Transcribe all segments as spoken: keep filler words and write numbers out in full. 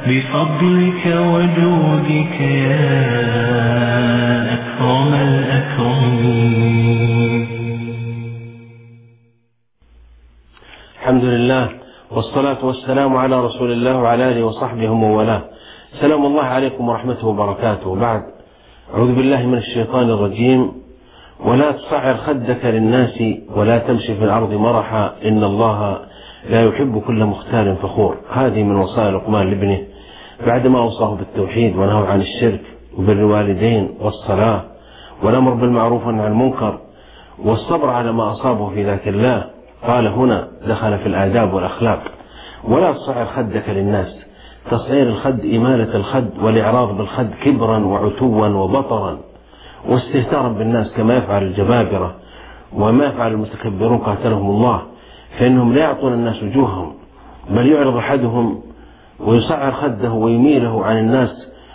بفضلك وجودك يا أكرم الأكرمين. الحمد لله والصلاة والسلام على رسول الله وعلى آله وصحبه ومن والاه. سلام الله عليكم ورحمته وبركاته. بعد، أعوذ بالله من الشيطان الرجيم. ولا تصعر خدك للناس ولا تمشي في الأرض مرحا إن الله لا يحب كل مختال فخور. هذه من وصايا لقمان لابنه بعدما أوصاه بالتوحيد ونهى عن الشرك وبر الوالدين والصلاة والأمر بالمعروف والنهي عن المنكر والصبر على ما أصابه في ذات الله. قال هنا دخل في الآداب والأخلاق. ولا تصعر خدك للناس. تصعير الخد إمالة الخد والإعراض بالخد كبرا وعتوا وبطرا واستهتارا بالناس كما يفعل الجبابرة وما يفعل المتكبرون قاتلهم الله، فإنهم لا يعطون الناس وجوههم، بل يعرض أحدهم ويصعر خده ويميله عن الناس،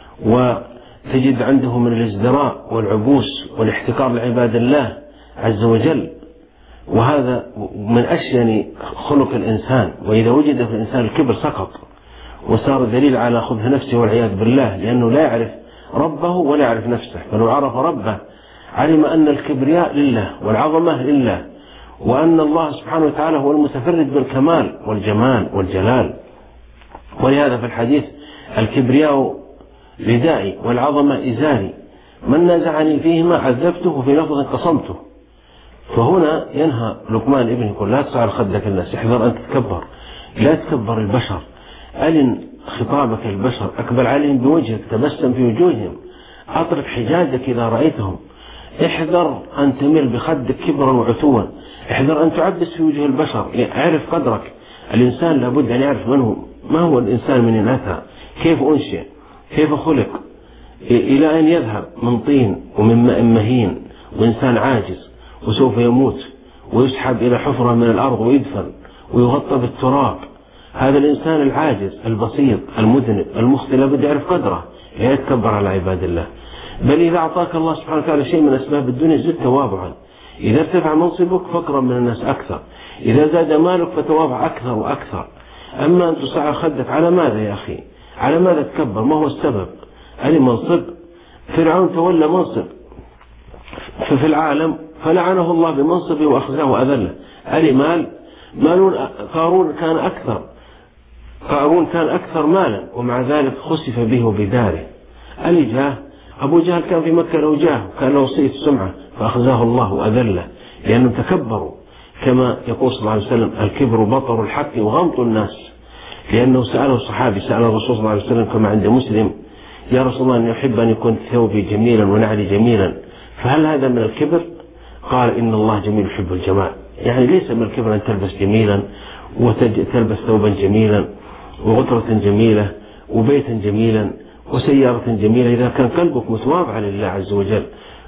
وتجد عنده من الازدراء والعبوس والاحتقار لعباد الله عز وجل. وهذا من أشين خلق الإنسان، وإذا وجد في الإنسان الكبر سقط وصار دليل على خبث نفسه والعياذ بالله، لأنه لا يعرف ربه ولا يعرف نفسه. فلو عرف ربه علم أن الكبرياء لله والعظمة لله، وأن الله سبحانه وتعالى هو المتفرد بالكمال والجمال والجلال. ولهذا في الحديث الكبرياء ردائي والعظمة إزاري، من نازعني فيهما عذبته في لفظ قصمته. فهنا ينهى لقمان ابنه يقول لا تصعر خدك الناس، احذر أن تتكبر، لا تكبر البشر، ألن خطابك البشر، أقبل عليهم بوجهك، تبسم في وجوههم، أطرق حجازك إذا رأيتهم، احذر أن تميل بخدك كبرا وعتوا، احذر أن تعبس في وجه البشر، اعرف قدرك. الإنسان لابد أن يعرف من هو، ما هو الإنسان من أتى، كيف أنشئ، كيف خلق، إلى أن يذهب من طين ومن ماء مهين وإنسان عاجز وسوف يموت ويسحب إلى حفرة من الأرض ويدفن ويغطى بالتراب. هذا الإنسان العاجز البسيط المذنب المخطئ لابد يعرف قدره، لا يتكبر على عباد الله. بل إذا أعطاك الله سبحانه وتعالى شيء من أسباب الدنيا زد تواضعا. إذا ارتفع منصبك فاقرب من الناس أكثر، إذا زاد مالك فتواضع أكثر وأكثر. أما أن تصعر خدك على ماذا يا أخي؟ على ماذا تكبر؟ ما هو السبب؟ ألي منصب؟ فرعون تولى منصب ففي العالم فلعنه الله بمنصبه وأخزاه وأذله. ألي مال؟ مال قارون كان أكثر، قارون كان أكثر مالا ومع ذلك خسف به وبداره. ألي جاه؟ أبو جهل كان في مكة له جاه كان له صيت سمعة فأخزاه الله وأذله، لأنهم تكبروا. كما يقول صلى الله عليه وسلم الكبر بطر الحق وغمط الناس، لأنه سأله الصحابي سأل الرسول صلى الله عليه وسلم كما عند مسلم يا رسول الله أن يحب أن يكون ثوبي جميلا ونعلي جميلا، فهل هذا من الكبر؟ قال إن الله جميل يحب الجمال. يعني ليس من الكبر أن تلبس جميلا وتلبس ثوبا جميلا وغترة جميلة وبيتا جميلا وسيارة جميلة إذا كان قلبك متواضع لله عز وجل.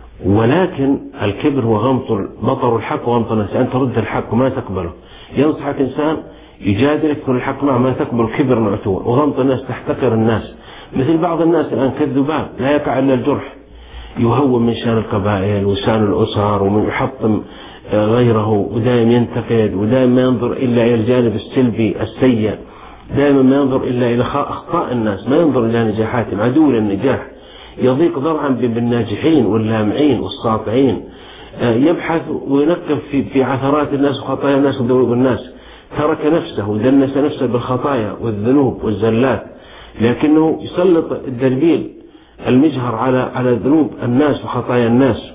ولكن الكبر هو غمط بطر الحق وغمط الناس، أن ترد الحق وما تقبله. ينصحك إنسان يجادلك كل الحق معه ما تقبل كبر وعتوا وغمط الناس، تحتقر الناس. مثل بعض الناس الآن كالذباب لا يقع إلا الجرح، يهون من شان القبائل وشان الأسر ومن يحطم غيره، ودائما ينتقد ودائما ما ينظر إلا إلى الجانب السلبي السيء، دائما ما ينظر إلا إلى أخطاء الناس، ما ينظر إلى نجاحاتهم، عدو للنجاح، يضيق ذرعا بالناجحين واللامعين والساطعين، يبحث وينقب في في عثرات الناس وخطايا الناس وذنوب الناس. ترك نفسه ودنس نفسه بالخطايا والذنوب والزلات، لكنه يسلط الدربيل المجهر على على ذنوب الناس وخطايا الناس،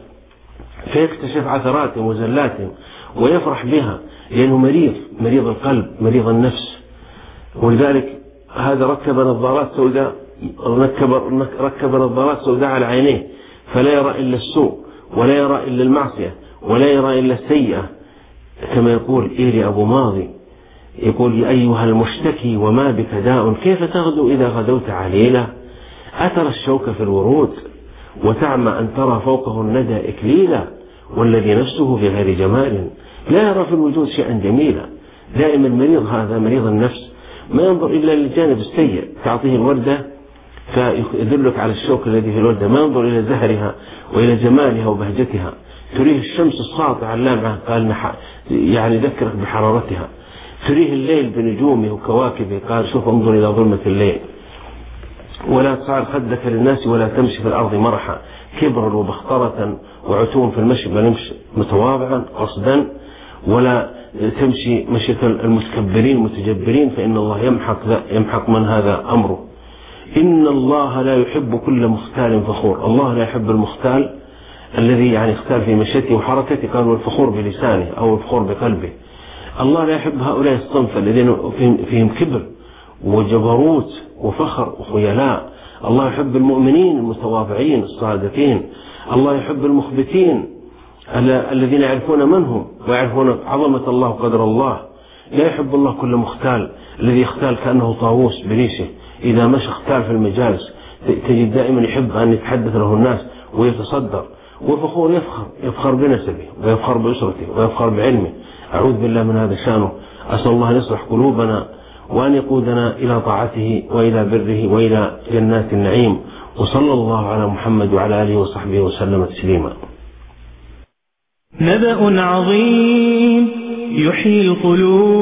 فيكتشف عثراتهم وزلاتهم ويفرح بها، لأنه مريض مريض القلب مريض النفس. ولذلك هذا ركب نظارات سوداء ركب ركب نظارات سوداء على عينيه، فلا يرى إلا السوء ولا يرى إلا المعصية ولا يرى إلا السيئة. كما يقول إيري أبو ماضي يقول يا أيها المشتكي وما بك داء كيف تغدو إذا غدوت عليلا، أترى الشوك في الورود وتعمى أن ترى فوقه الندى إكليلا، والذي نفسه في غير جمال لا يرى في الوجود شيئا جميلا. دائما المريض هذا مريض النفس ما ينظر إلا للجانب السيء، تعطيه الوردة فيدلك على الشوك الذي في الوردة، ما ينظر إلى زهرها وإلى جمالها وبهجتها. تريه الشمس الساطعة اللامعة قال يعني ذكرك بحرارتها، تريه الليل بنجومه وكواكبه قال شوف انظر إلى ظلمة الليل. ولا تصعر خدك للناس ولا تمشي في الأرض مرحا، كبرا وبخترة وعتوا في المشي، بل امشي متواضعا قصدا، ولا تمشي مشية المتكبرين المتجبرين، فإن الله يمحق, يمحق من هذا أمره. إن الله لا يحب كل مختال فخور، الله لا يحب المختال الذي يعني اختال في مشيته وحركته، قالوا الفخور بلسانه أو الفخور بقلبه. الله لا يحب هؤلاء الصنف الذين فيهم كبر وجبروت وفخر وخيلاء. الله يحب المؤمنين المتواضعين الصادقين. الله يحب المخبتين الذين يعرفون من هم ويعرفون عظمة الله وقدر الله. لا يحب الله كل مختال الذي يختال كأنه طاووس بريشه، إذا مشى اختال في المجالس، تجد دائما يحب أن يتحدث له الناس ويتصدر. وفخور يفخر يفخر بنسبه ويفخر بأسرته ويفخر بعلمه. أعوذ بالله من هذا شانه. أسأل الله أن يصلح قلوبنا وأن يقودنا إلى طاعته وإلى بره وإلى جنات النعيم. وصلى الله على محمد وعلى آله وصحبه وسلم تسليما. نبأ عظيم يحيي القلوب.